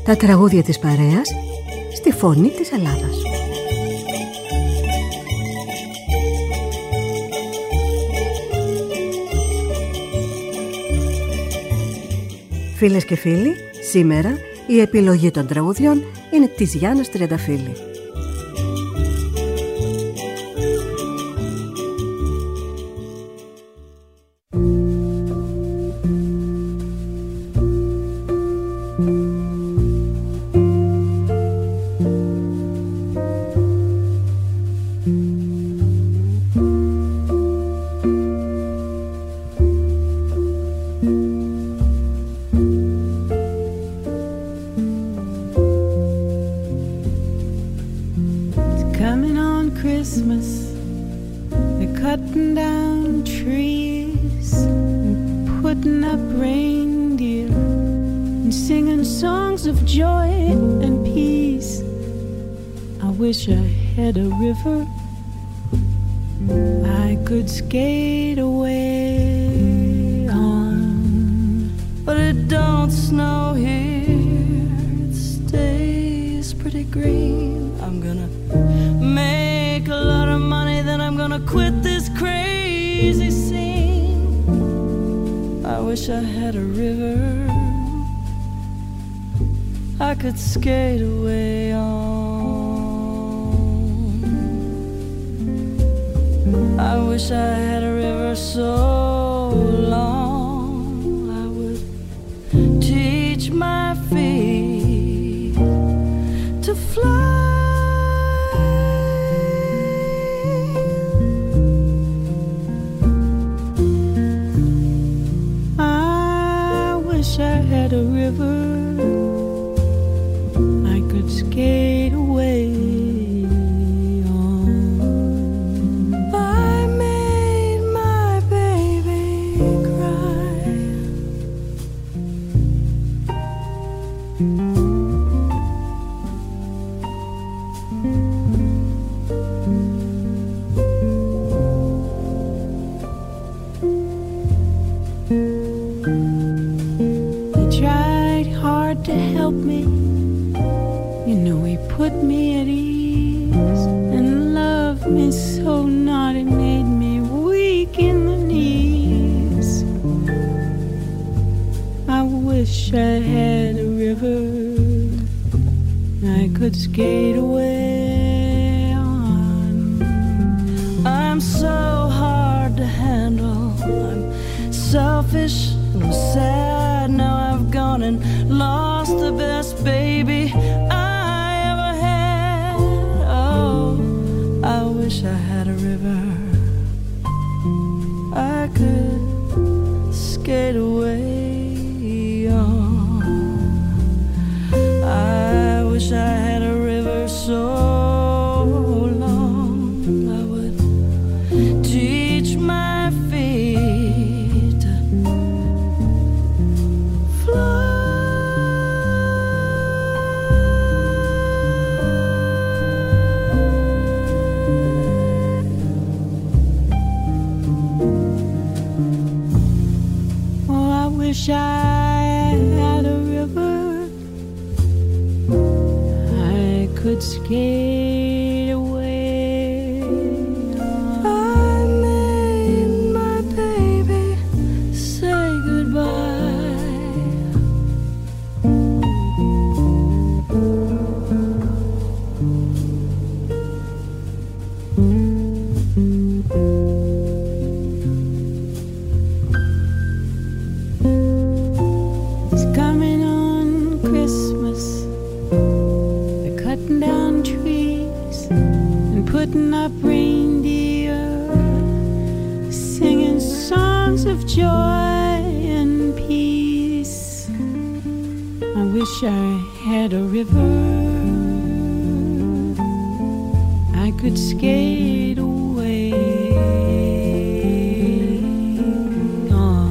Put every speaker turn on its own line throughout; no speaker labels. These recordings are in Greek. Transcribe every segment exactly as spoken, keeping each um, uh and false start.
Τα τραγούδια της παρέας στη φωνή της Ελλάδας. Φίλες και φίλοι, σήμερα η επιλογή των τραγουδιών είναι της Γιάννας Τριανταφύλλη.
Skate away on, but it don't snow here, it stays pretty green. I'm gonna make a lot of money, then I'm gonna quit this crazy scene. I wish I had a river I could skate away on. I wish I had a river so long I would teach my feet to fly. I wish I had a river I could skate away. Put me at ease and loved me so not it made me weak in the knees. I wish I had a river I could skate away on. I'm so hard to handle, I'm selfish, I'm sad. Now I've gone and lost the best baby I wish I had a river I could skate away on. I wish I had a river so long I would teach my feet to fly. Wish I had a river I could skate away. I made my baby say goodbye. Putting up reindeer, singing songs of joy and peace. I wish I had a river I could skate away on.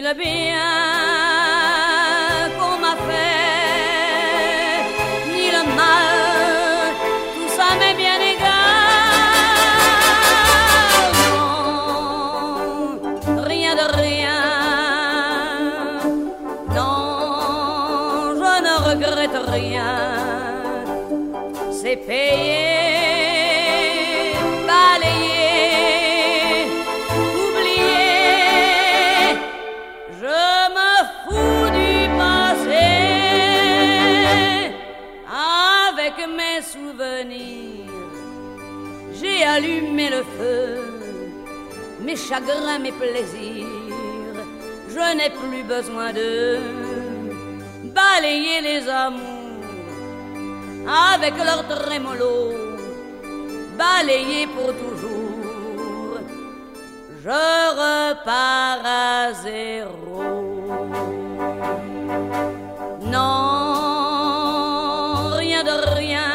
le bien qu'on m'a fait, ni le mal, tout ça m'est bien égal. Non, rien de rien, non, je ne regrette rien, c'est payé. J'ai allumé le feu, mes chagrins, mes plaisirs. Je n'ai plus besoin de balayer les amours avec leur trémolo, balayer pour toujours. Je repars à zéro. Non, rien de rien.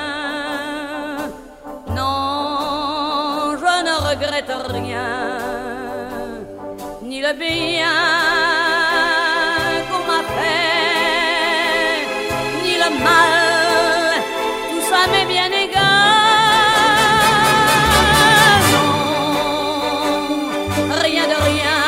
Je ne regrette rien, ni le bien qu'on m'a fait, ni le mal, tout ça m'est bien égal. Non, rien de rien,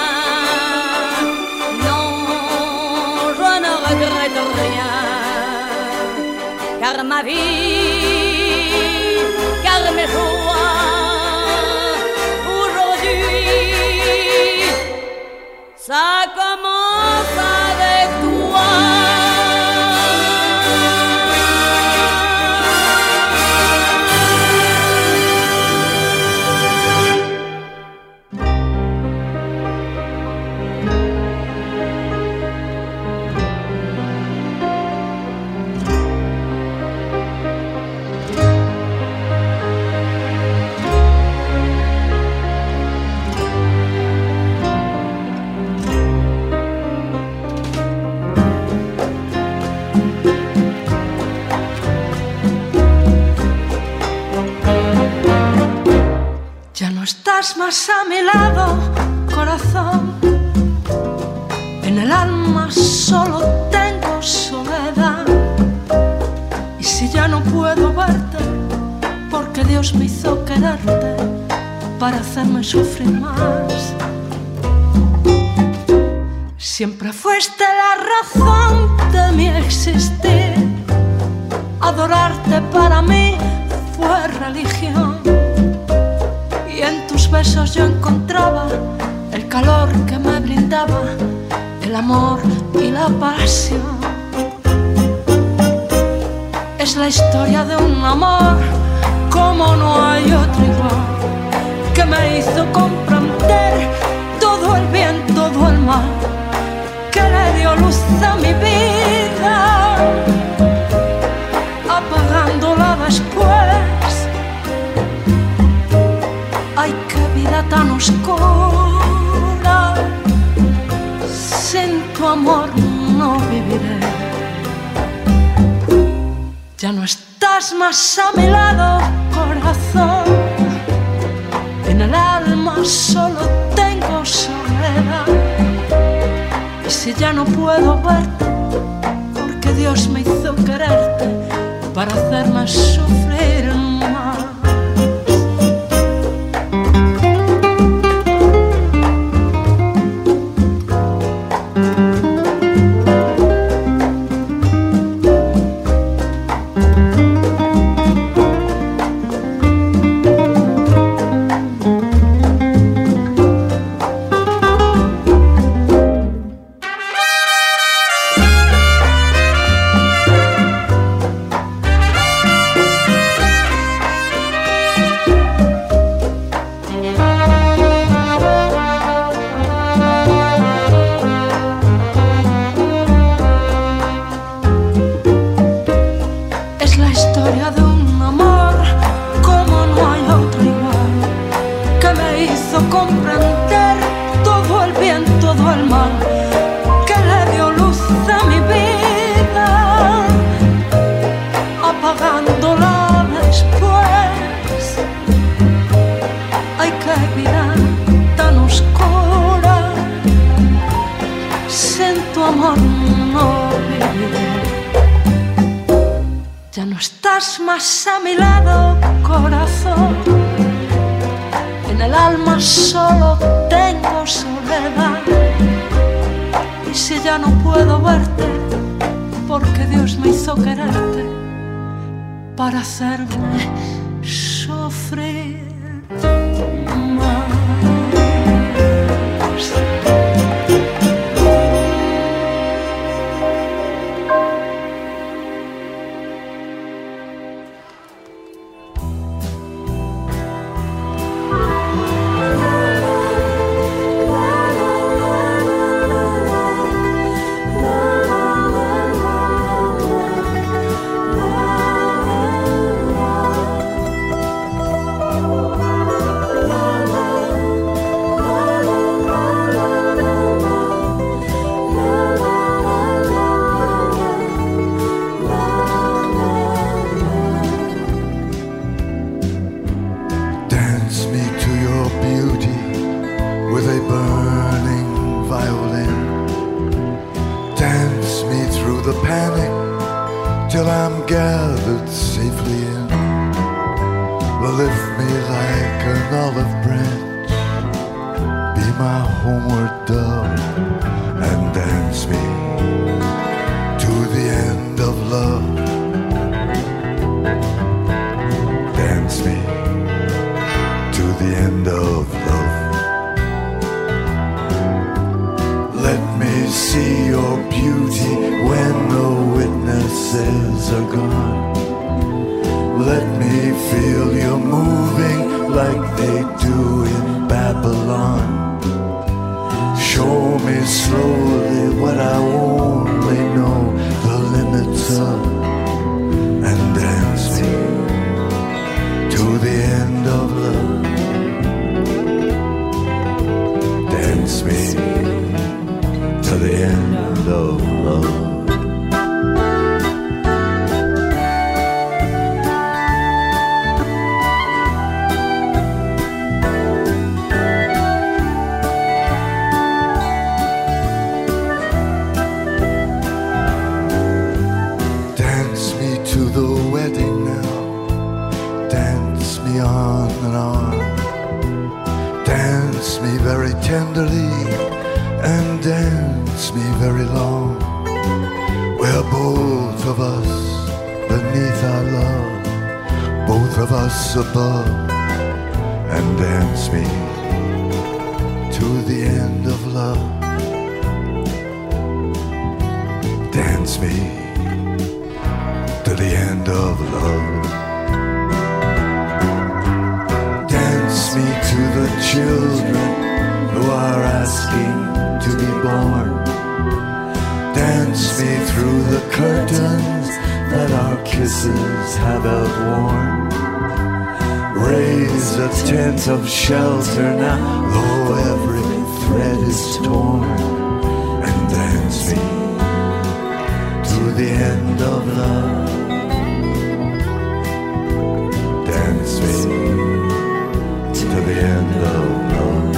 non, je ne regrette rien, car ma vie, car mes jours, ça commence avec toi.
Estás más a mi lado, corazón. En el alma solo tengo soledad. Y si ya no puedo verte, porque Dios me hizo quererte para hacerme sufrir más. Siempre fuiste la razón de mi existir. Adorarte para mí fue religión. Y en tus besos yo encontraba el calor que me brindaba el amor y la pasión. Es la historia de un amor como no hay otro igual, que me hizo comprender todo el bien, todo el mal, que le dio luz a mi vida, apagándola después. Ay, qué vida tan oscura, sin tu amor no viviré. Ya no estás más a mi lado, corazón. En el alma solo tengo soledad. Y si ya no puedo verte, porque Dios me hizo quererte para hacerme sufrir más. sin tu amor no viviré. Ya no estás más a mi lado, corazón. En el alma solo tengo soledad. Y si ya no puedo verte, porque Dios me hizo quererte para hacerme sufrir más.
Of shelter now, though every thread is torn, and dance me to the end of love. Dance me to the end of love.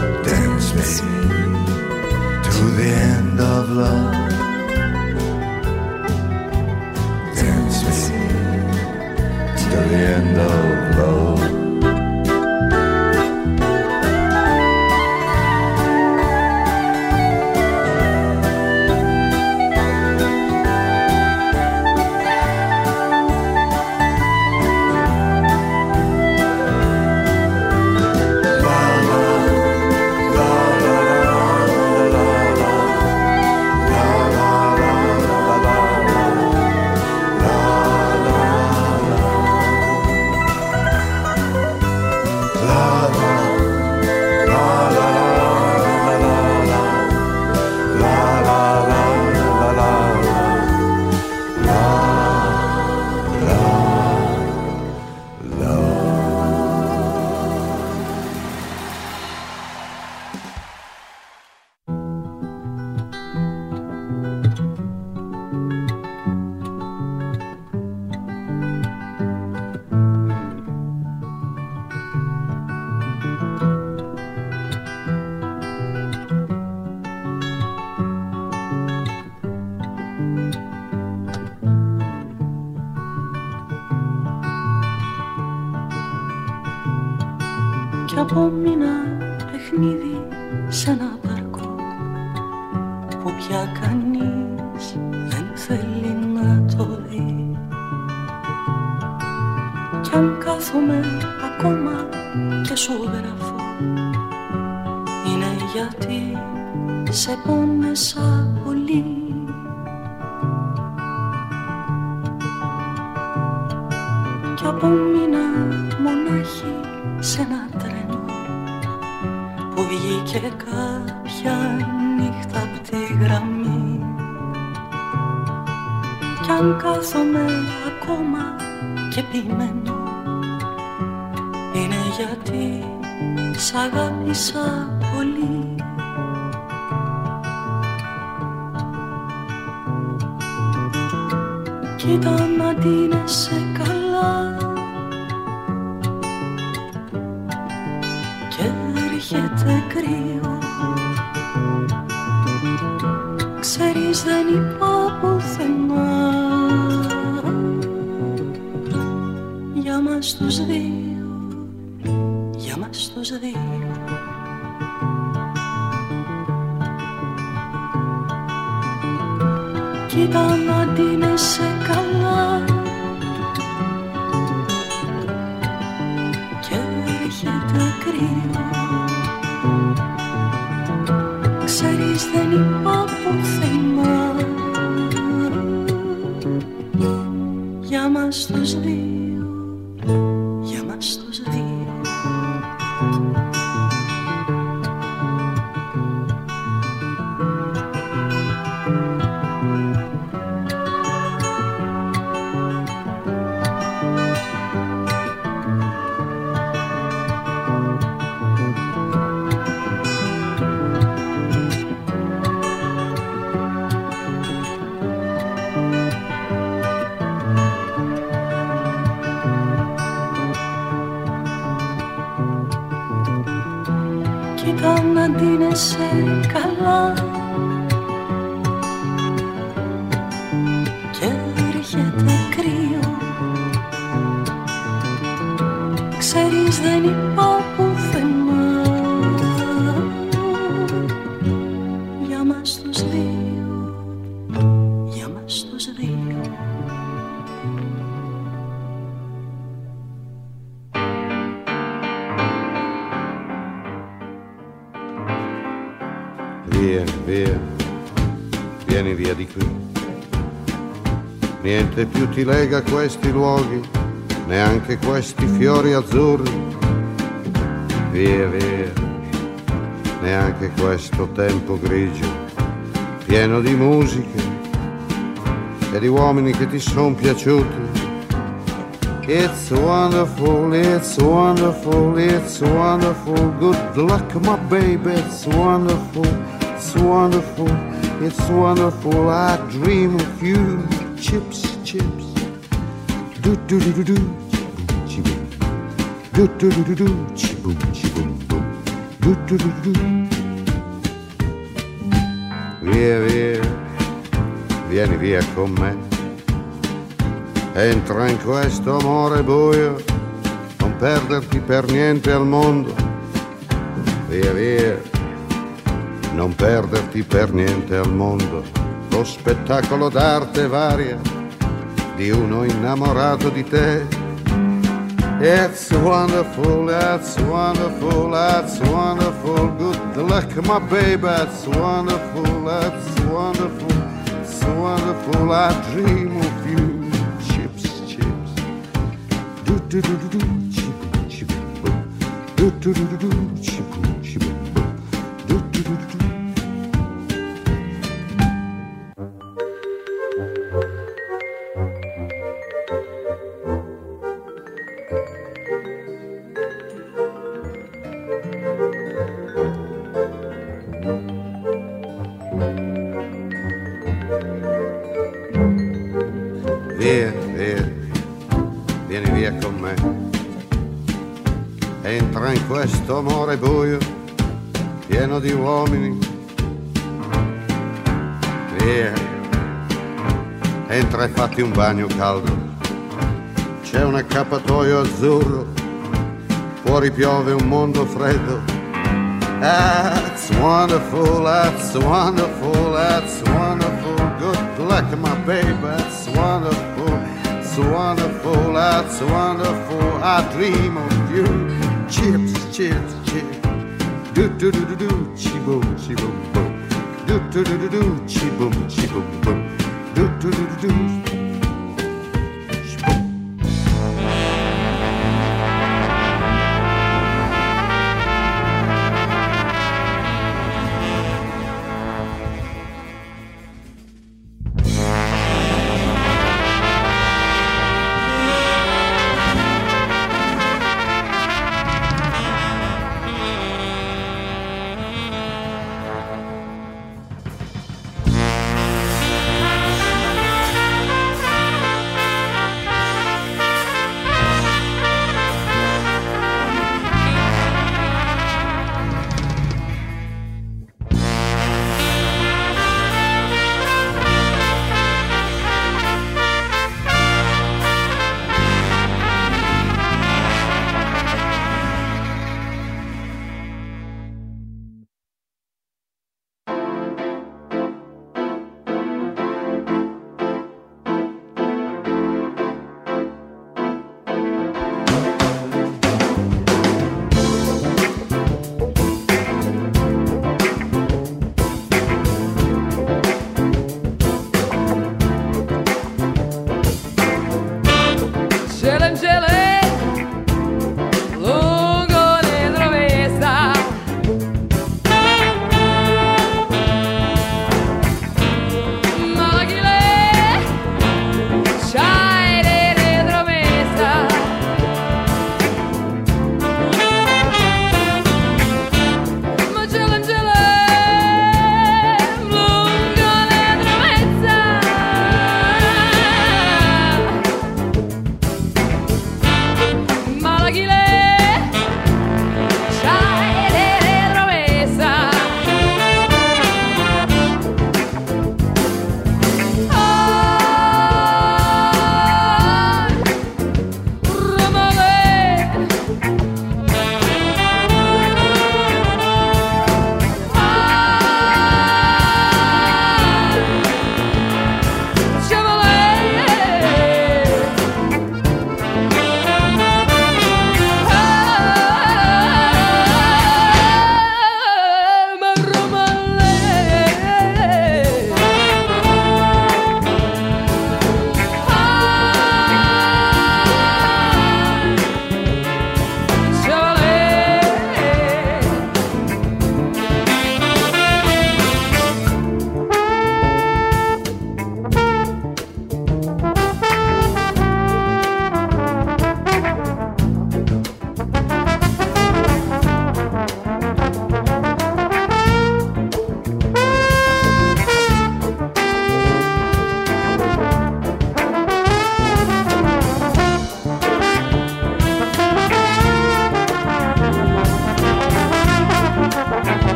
Dance me to the end of love.
end of love.
Κι απόμεινα παιχνίδι σ' ένα παρκό που πια κανείς δεν θέλει να το δει. Κι αν κάθομαι ακόμα και σου γράφω, είναι γιατί σε πόνεσα πολύ. Κι απόμεινα μονάχη σ' ένα τρένο που βγήκε κάποια νύχτα απ' τη γραμμή. Κι αν κάθομαι ακόμα και ποιμένω, είναι γιατί σ' αγάπησα πολύ. Κοίτα να ντύνεσαι καλά και έρχεται κρύο. Ξέρεις δεν είπα πουθενά για μας τους δύο, για μας τους δύο. Κοίτα να ντύνεσαι καλά και έρχεται κρύο. Ξέρεις δεν είπα πουθενά για μας τους δύο, για μας τους δύο. Κοίτα να ντύνεσαι καλά και έρχεται κρύο. Ξέρεις δεν είπα πουθενά για μας τους δύο, για μας τους δύο.
Vieni, via, vieni via di qui. Niente più ti lega a questi luoghi, neanche questi fiori azzurri. Via, via, neanche questo tempo grigio, pieno di musiche e di uomini che ti son piaciuti. It's wonderful, it's wonderful, it's wonderful. Good luck, my baby, it's wonderful. It's wonderful, it's wonderful. I dream of you. Chips, chips. Do do do do do. Chi-boom. Do do do do do. Chi-boom, chi-boom, boom. Do do do do do. Via, via. Vieni via con me. Entra in questo amore buio, non perderti per niente al mondo. Via via, non perderti per niente al mondo. Lo spettacolo d'arte varia di uno innamorato di te. It's wonderful, it's wonderful, it's wonderful. Good luck, my baby, it's wonderful, it's wonderful, it's wonderful. I dream of you. Chips, chips. Do do do do do. Chip, chip, boom. Do do do do do. Chip, chip, boom. Do do do do do. Via, via, vieni via con me. Entra in questo amore buio, pieno di uomini. Via, entra e fatti un bagno caldo. C'è un accappatoio azzurro, fuori piove un mondo freddo. That's wonderful, that's wonderful, that's wonderful. Good luck, my baby, that's wonderful, it's wonderful, that's wonderful. I dream of you. Chips, chips, chips. Do do do do do, chi boom, chi boom boom. Do do do do do, chi boom, chi boom boom. Do do do do do.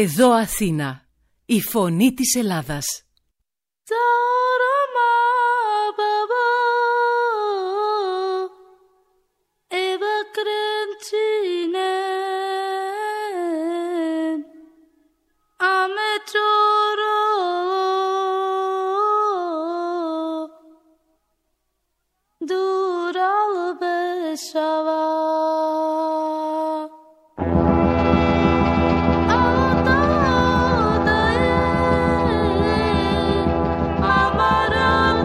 Εδώ Αθήνα, η φωνή της Ελλάδας.
Amara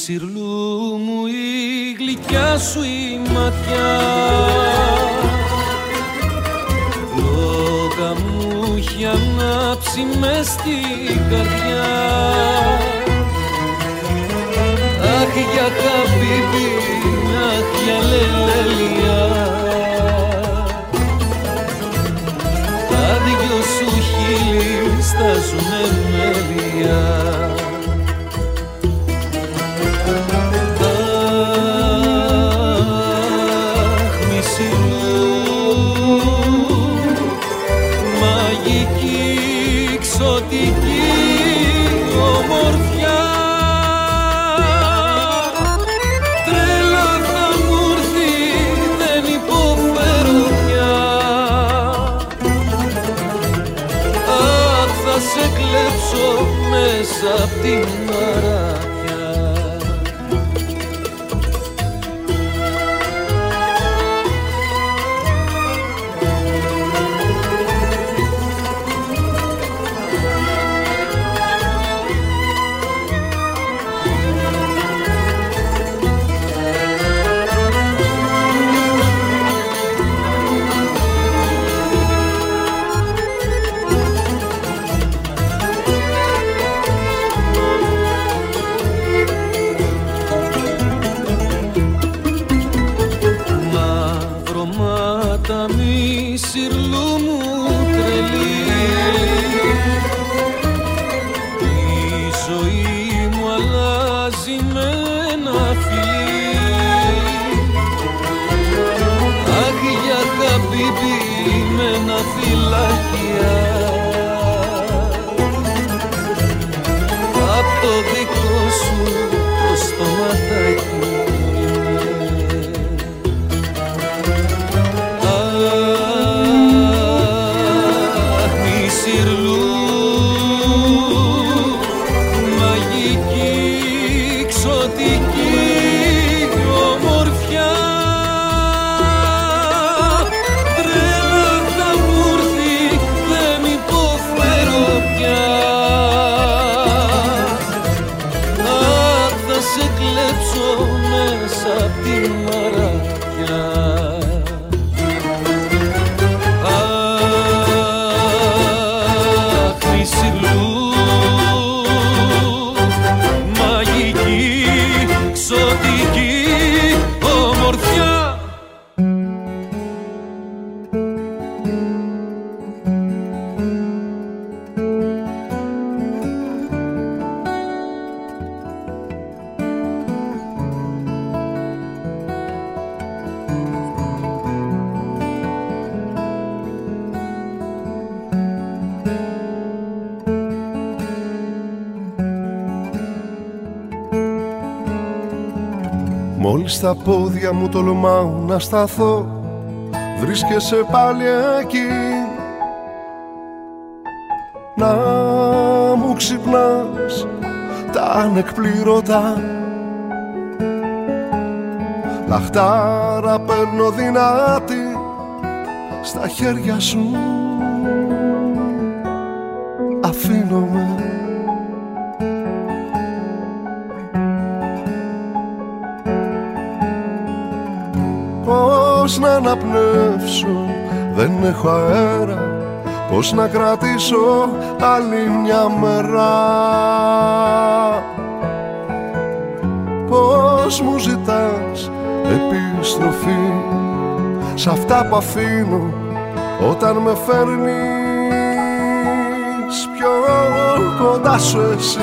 Μισυρλού μου η γλυκιά σου η ματιά, φλόγα μου έχει ανάψει μες στην καρδιά. Αχ για χαμπίμπι, αχ για λελελιά, τα δυο σου χείλη στάζουνε μέλια. Μέσα απ' την μαράκια.
Μόλις στα πόδια μου τολμάω να σταθώ, βρίσκεσαι πάλι εκεί να μου ξυπνάς τα ανεκπλήρωτα. Λαχτάρα παίρνω δυνάτη στα χέρια σου, αφήνομαι. Πώς να αναπνεύσω, δεν έχω αέρα, πώς να κρατήσω άλλη μια μέρα. Πώς μου ζητάς επιστροφή σ' αυτά που αφήνω όταν με φέρνεις πιο κοντά σου εσύ.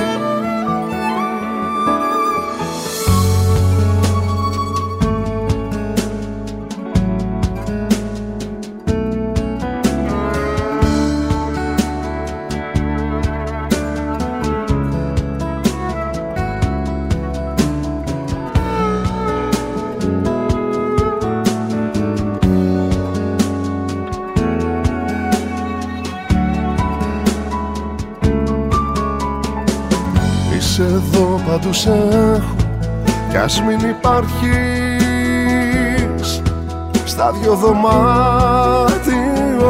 Εδώ παντού σ' έχω κι ας μην υπάρχεις στα δυο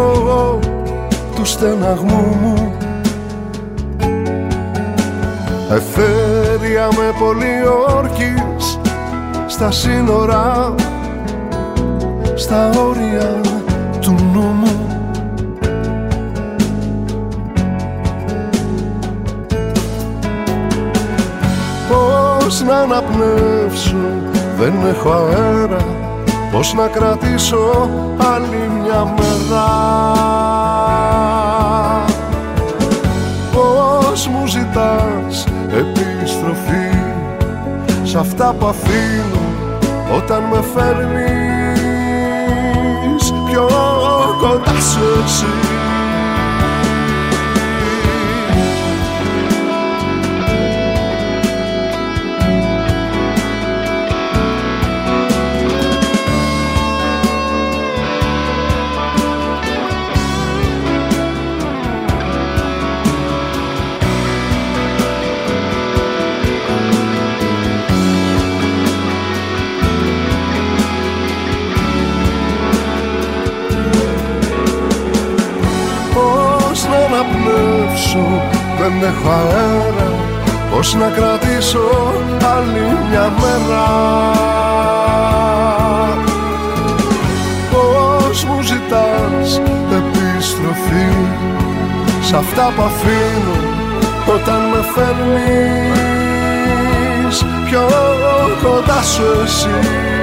δωμάτιο του στεναγμού μου. εθέρια με πολιόρκης στα σύνορα, στα όρια του νου μου. Πώς να αναπνεύσω, δεν έχω αέρα, πώς να κρατήσω άλλη μια μέρα. Πώς μου ζητάς επιστροφή σ' αυτά που αφήνω όταν με φέρνεις πιο κοντά σου εσύ. Δεν έχω αέρα, πώς να κρατήσω άλλη μια μέρα. Πώς μου ζητάς επιστροφή σ' αυτά που αφήνω όταν με φέρνεις πιο κοντά σου εσύ.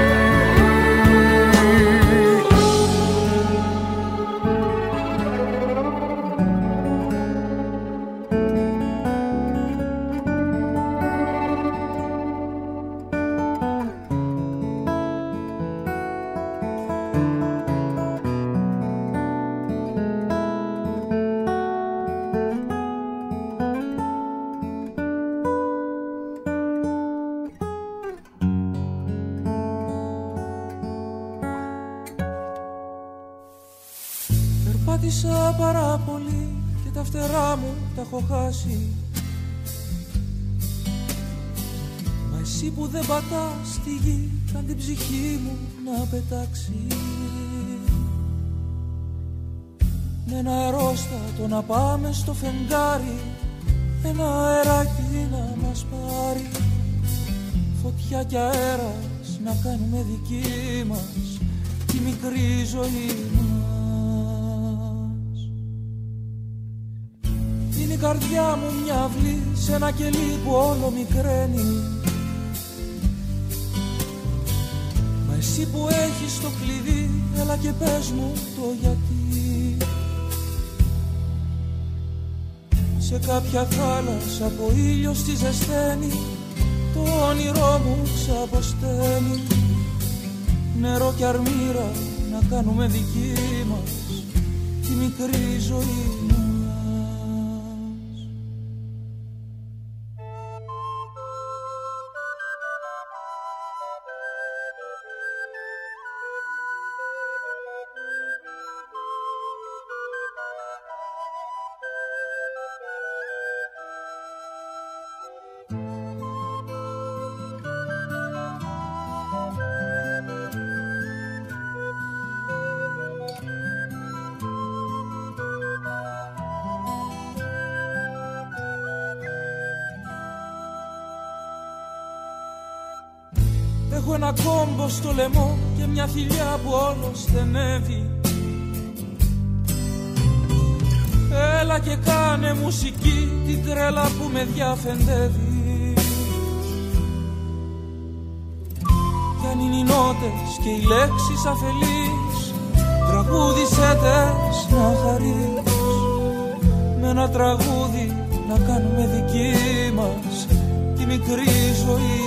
Πάτησα πάρα πολύ και τα φτερά μου τα έχω χάσει. Μα εσύ που δεν πατάς τη γη, καν την ψυχή μου να πετάξει. Με ένα αερόστατο να πάμε στο φεγγάρι, ένα αεράκι να μας πάρει. Φωτιά κι αέρας να κάνουμε δική μας τη μικρή ζωή μας. Είναι η καρδιά μου μια αυλή σε ένα κελί που όλο μικραίνει. Μα εσύ που έχεις το κλειδί, έλα και πες μου το γιατί. Σε κάποια θάλασσα που ο ήλιος τη ζεσταίνει, το όνειρό μου ξαποσταίνει. Νερό και αρμύρα να κάνουμε δική μας τη μικρή ζωή μας. Έχω ένα κόμπο στο λαιμό και μια θηλιά που όλο στενεύει. Έλα και κάνε μουσική την τρέλα που με διαφεντεύει. Κι αν είναι οι νότες και οι λέξεις αφελείς, τραγούδισέ τες να χαρείς. Με ένα τραγούδι να κάνουμε δική μας τη μικρή ζωή.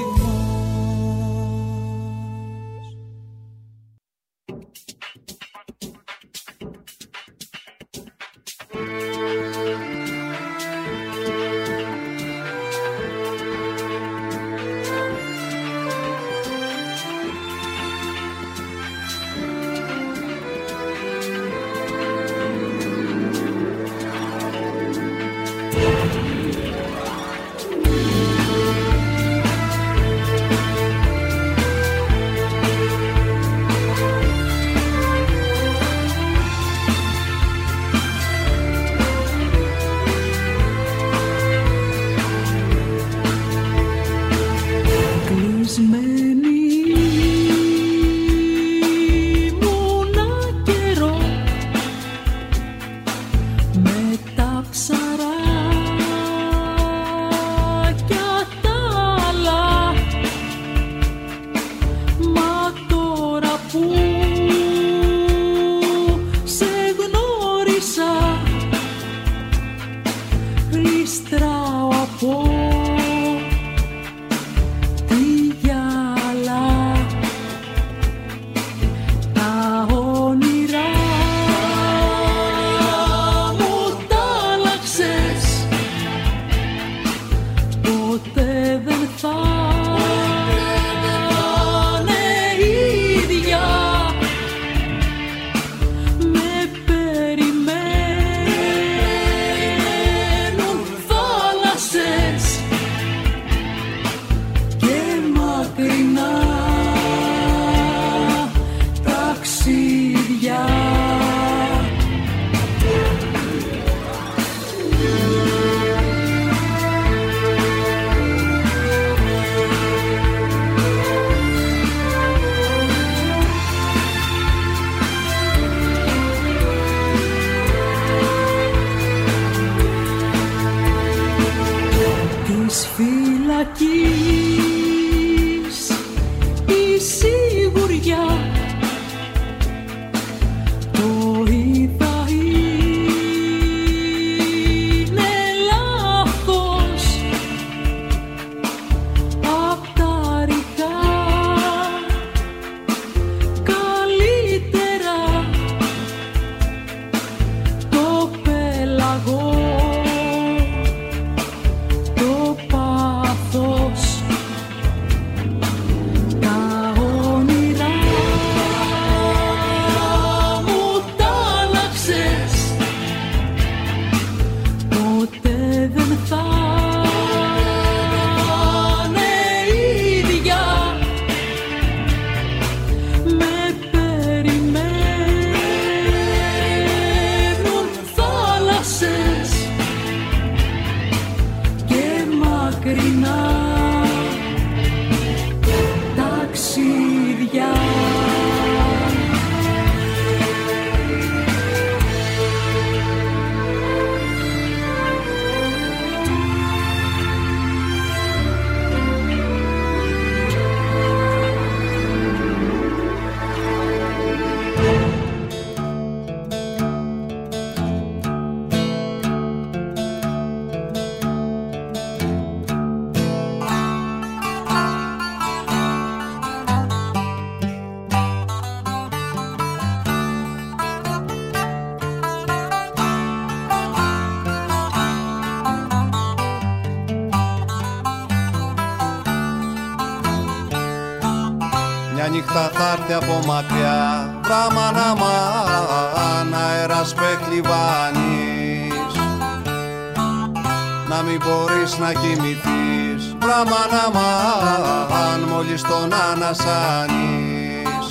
νύχτα θα έρθει από μακριά, βραμάν αμάν, αέρας πεχλιβάνεις, να μην μπορείς να κοιμηθείς, βραμάν αμάν, μόλις τον ανασάνεις.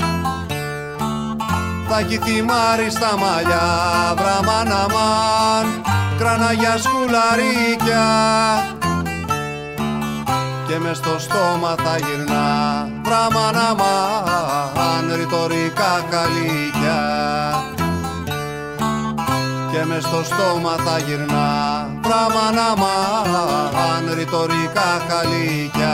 Θα έχει θυμάρει στα μαλλιά, βραμάν αμάν, κράνα για σκουλαρίκια, και μες στο στόμα θα γυρνά, βραμάν αμάν, ρητορικά καλύκια, και μες στο στόμα θα γυρνά, βραμάν αμάν, ρητορικά καλύκια.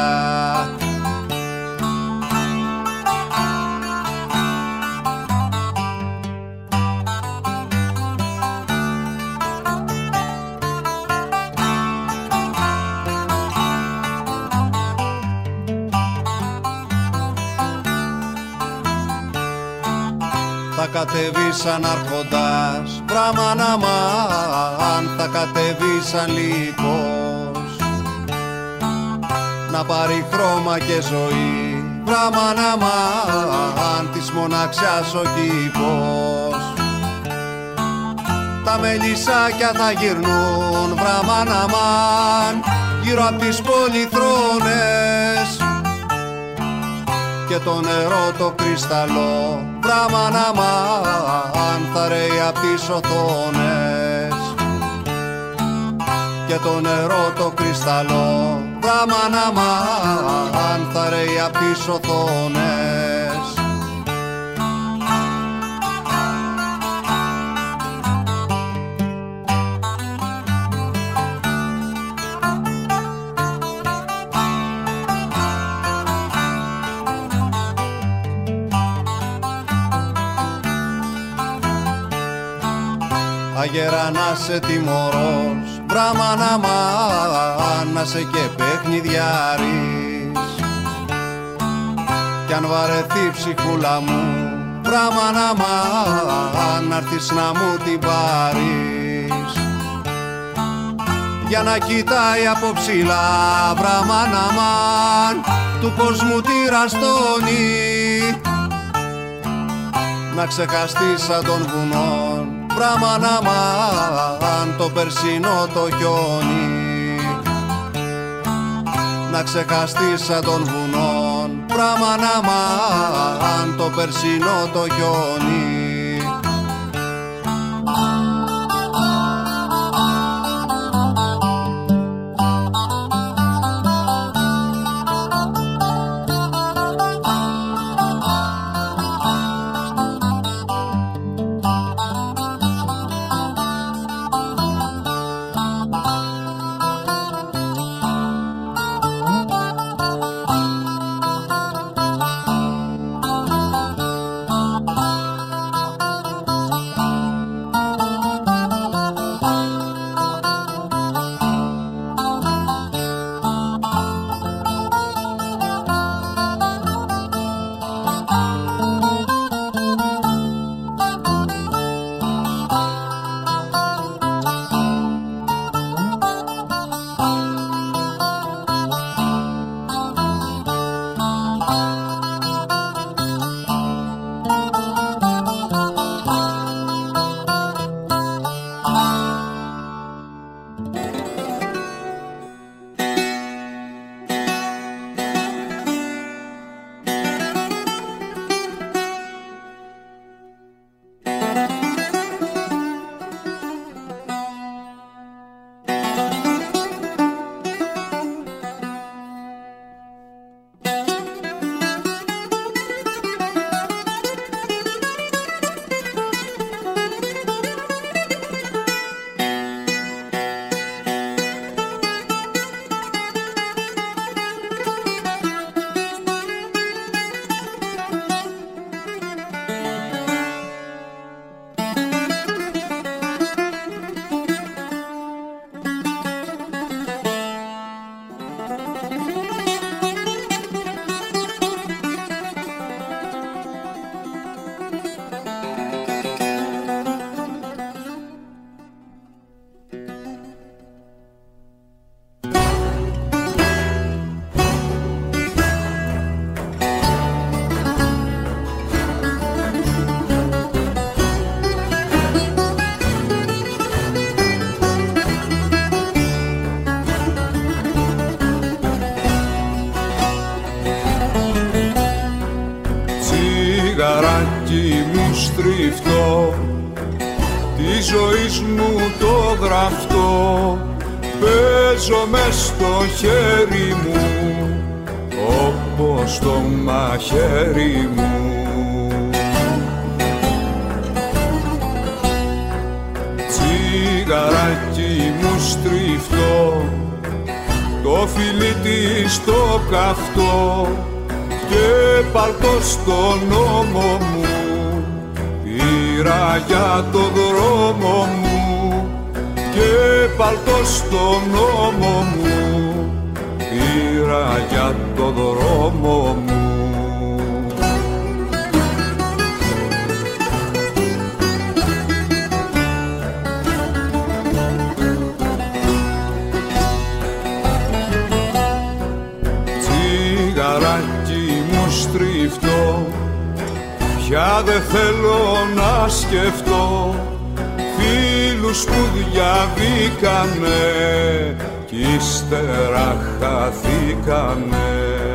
Θα κατεβεί σαν αρχοντάς, βραμάν αμάν, θα κατεβεί σαν λύκος, να πάρει χρώμα και ζωή, βραμάν αμάν, της μοναξιάς ο κήπος. Τα μελισσάκια θα γυρνούν, βραμάν αμάν, γύρω απ' τις πολυθρόνες, και το νερό το κρυσταλλό, βραμάν αμάν, θα ρέει απ' τις οθόνες, και το νερό το κρυσταλλό, βραμάν αμάν, θα ρέει απ' τις οθόνες. Αγέρα να σε τιμωρός, βραμάν αμάν, να σε και παιχνιδιάρης, κι αν βαρεθεί ψυχούλα μου, βραμάν αμάν, να'ρθεις να μου την πάρεις, για να κοιτάει από ψηλά, βραμάν αμάν, του κόσμου τη ραστόνι, να ξεχαστείς σαν των βουνών, βραμάν αμάν, το περσινό το χιόνι, να ξεχαστείς σαν των βουνών, βραμάν αμάν, το περσινό το χιόνι.
τσιγαράκι μου στριφτό, τη ζωής μου το γραφτό, παίζω μες στο χέρι μου όπως το μαχαίρι μου. Τσιγαράκι μου στριφτό, το φιλί της το καυτό και παλτό στον ώμο μου, πήρα για το δρόμο μου και παλτό στον ώμο μου, πήρα για το δρόμο μου. Τσιγαράκι μου στριφτό, πια δε θέλω να σκεφτώ φίλους που διαβήκανε κι ύστερα χαθήκανε.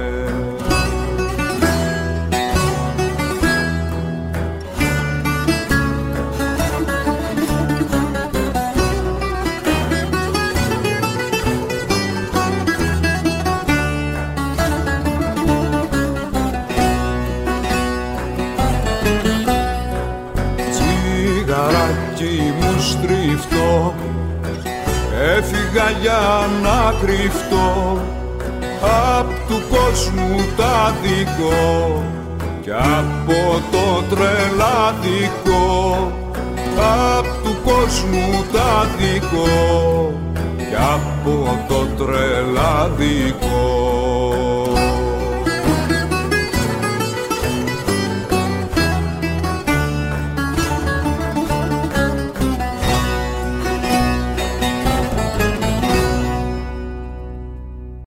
Τσιγαράκι μου στριφτό, έφυγα για να κρυφτώ απ' του κόσμου τα δικό κι από το τρελαδικό, απ' του κόσμου τα δικό κι από το τρελαδικό.